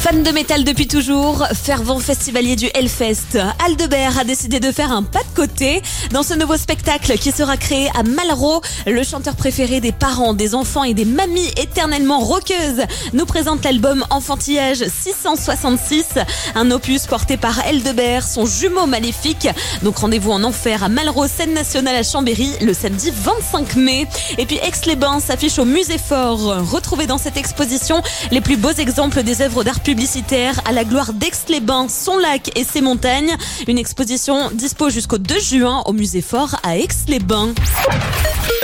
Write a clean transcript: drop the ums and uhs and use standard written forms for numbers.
Fan de métal depuis toujours, fervent festivalier du Hellfest, Aldebert a décidé de faire un pas de côté. Dans ce nouveau spectacle qui sera créé à Malraux, le chanteur préféré des parents, des enfants et des mamies éternellement rockeuses nous présente l'album Enfantillage 666, un opus porté par Aldebert, son jumeau maléfique. Donc rendez-vous en enfer à Malraux, scène nationale à Chambéry, le samedi 25 mai. Et puis Aix-les-Bains s'affiche au Musée Fort. Retrouvez dans cette exposition les plus beaux exemples des œuvres d'art publicitaire à la gloire d'Aix-les-Bains, son lac et ses montagnes. Une exposition dispo jusqu'au 2 juin au Musée Fort à Aix-les-Bains.